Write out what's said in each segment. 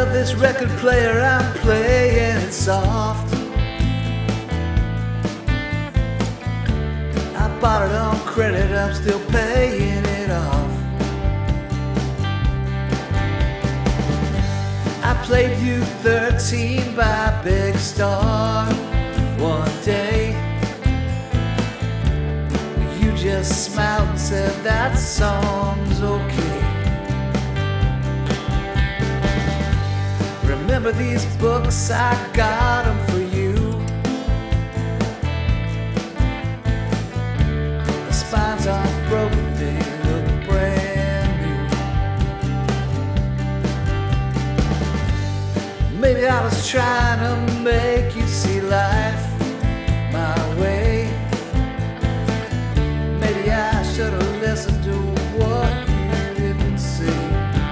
love this record player, I'm playing it soft. I bought it on credit, I'm still paying it off. I played you 13 by Big Star one day. You just smiled and said that song's okay. Remember these books, I got them for you. The spines aren't broken, they look brand new. Maybe I was trying to make you see life my way. Maybe I should have listened to what you didn't see.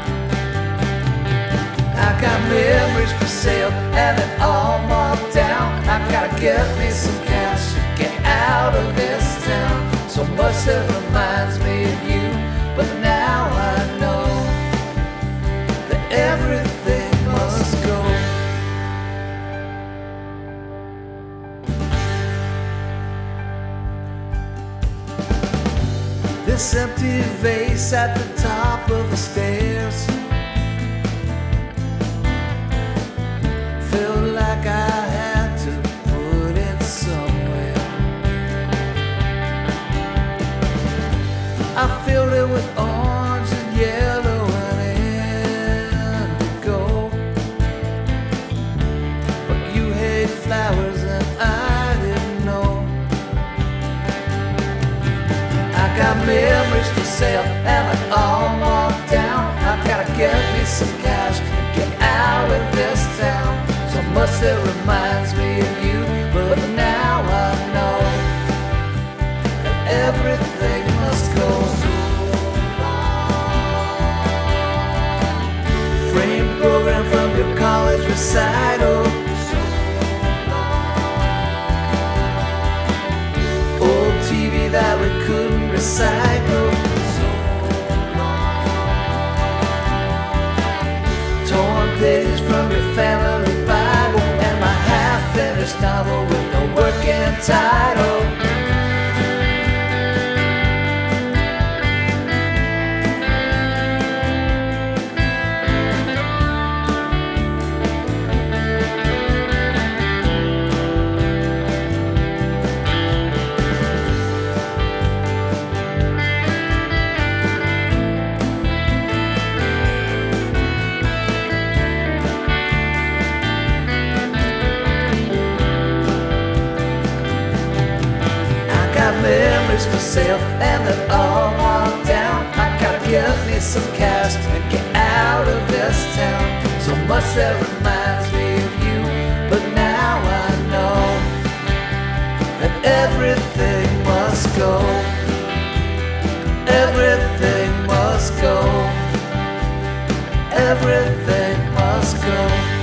I got memories for sale and it all marked down. I gotta get me some cash to get out of this town. So much that reminds me of you, but now I know that everything must go. This empty vase at the top of the stairs felt like I had to put it somewhere. I filled it with orange and yellow and indigo, but you hate flowers and I didn't know. I got memories for sale and it all marked down. I gotta get me some cash and get out of this town. So much that reminds me of you, but now I know that everything must go. Frame program from your college recital. Old TV that we couldn't recycle. Torn pages from your family Bible and my half-finished novel with no working title. Memories for sale and they're all marked down. I gotta get me some cash and get out of this town. So much that reminds me of you, but now I know that everything must go. Everything must go. Everything must go.